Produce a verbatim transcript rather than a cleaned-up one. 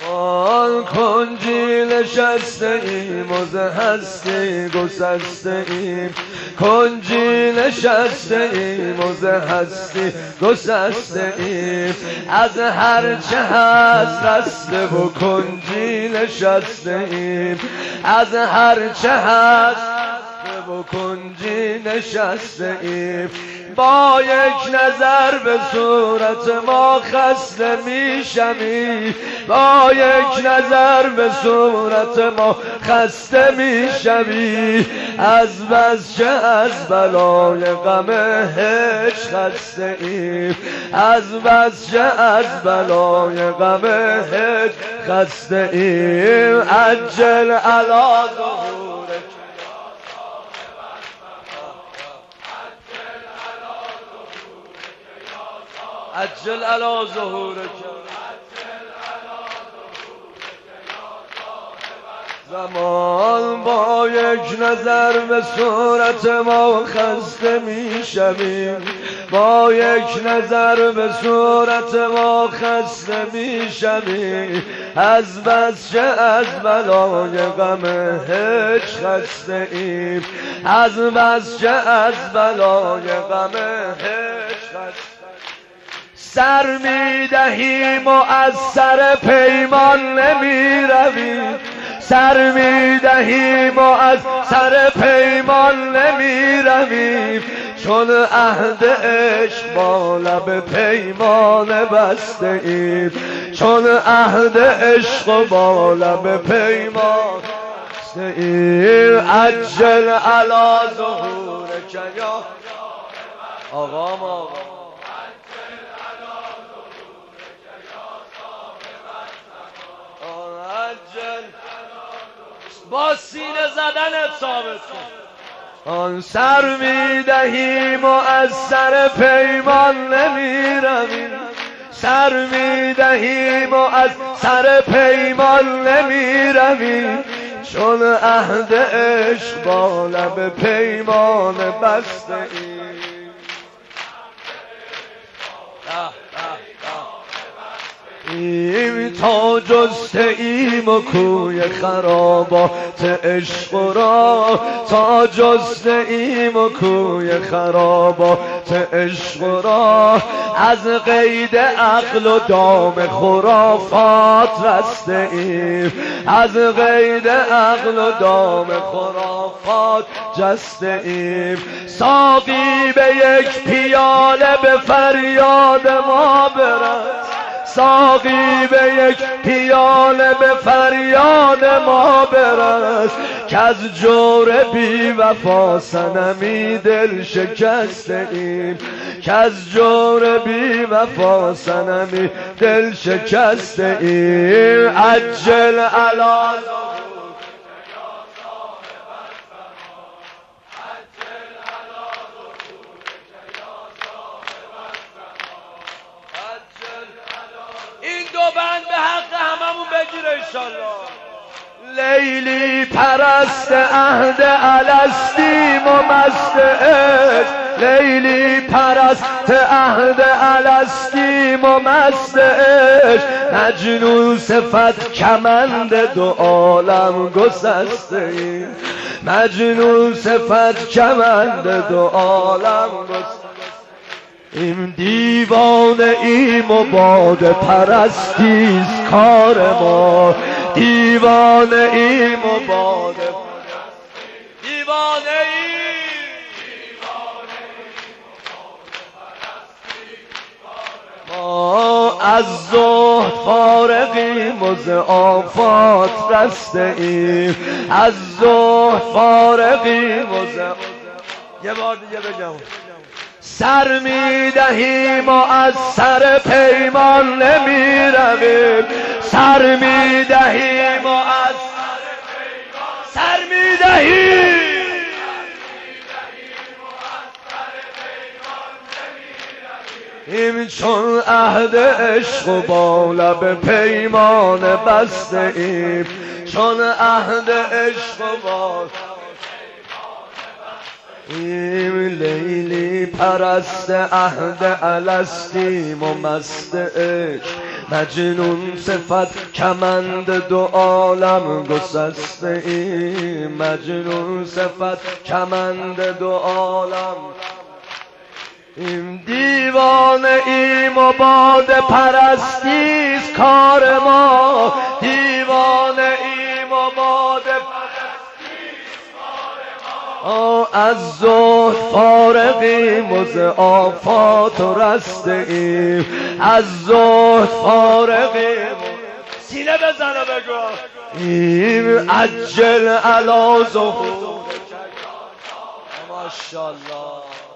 آن کنجی نشسته ایم و ز هستی گسسته ایم، کنجی نشسته ایم و ز هستی گسسته ایم، از هر چه هست رسته و کنجی نشسته ایم، از هر چه هست و کنجی نشسته ایم. با یک نظر به صورت ما خسته میشمی، با یک نظر به صورت ما خسته میشمی، از بس که از بلای غم هجر خسته ایم، از بس که از بلای غم هجر خسته ایم. عجل علی ظهورک عجل علی ظهورک، زمان با یک نظر به صورت ما خسته میشویم، با یک نظر به صورت ما خسته میشویم، از بس که از بلای غم هجر خسته ایم، از بس که از بلای غم هجر خسته. سر میدهیم و از سر پیمان نمی رویم، سر میدهیم و از سر پیمان نمی رویم، چون عهد عشق با لب پیمان بسته ایم، چون عهد عشق با لب پیمان بسته ایم. عجل علی ظهورک یا آقا ما با سینه زدن ثابت کن. آن سر میدهیم و از سر پیمان نمی رویم، سر میدهیم و از سر پیمان نمی رویم، چون عهد عشق با لب پیمان بسته ایم. ایم تا جسته ایم و کوی خرابات عشق را، تا جسته ایم و کوی خرابات عشق را، از قید عقل و دام خرافات رسته ایم، از قید عقل و دام خرافات جسته ایم. ساقی به یک پیاله به فریاد ما برس، ساقی به یک پیاله به فریاد ما برس، که از جور بی وفا صنمی دل شکسته ایم، که از جور بی وفا صنمی دل شکسته ایم. عجل علی بند به حق هممون بگیره انشالله. لیلی پرست عهد الستیم و مست عشق، لیلی پرست عهد الستیم و مست عشق، مجنون صفت کمند دو عالم گسسته ایم، مجنون صفت کمند دو عالم گسسته ایم. دیوانه ایم و باده پرستیست کار ما، دیوانه ایم و باده دیوانه ایم، ما از زهد فارغیم و ز آفات رسته ایم، از زهد فارغیم و ز یه بار دیگه بگم. سر میدهیم و از سر پیمان نمی رویم، سر میدهیم و از سر میدهیم ایم، چون عهد عشق و با لب پیمان بسته ایم، چون عهد عشق و با ایم. لیلی پرست عهد الستیم و مست عشق، مجنون صفت کمند دو عالم گسسته ایم، مجنون صفت کمند دو عالم این دیوانه ایم و باد پرستیست کار ما، دیوانه ایم و باد پرستیست کار ما. از زهد فارغیم و ز آفات رسته ایم، از زهد فارغیم. سینه بزن و بگو ایم عجل علی ظهور. ماشاءالله.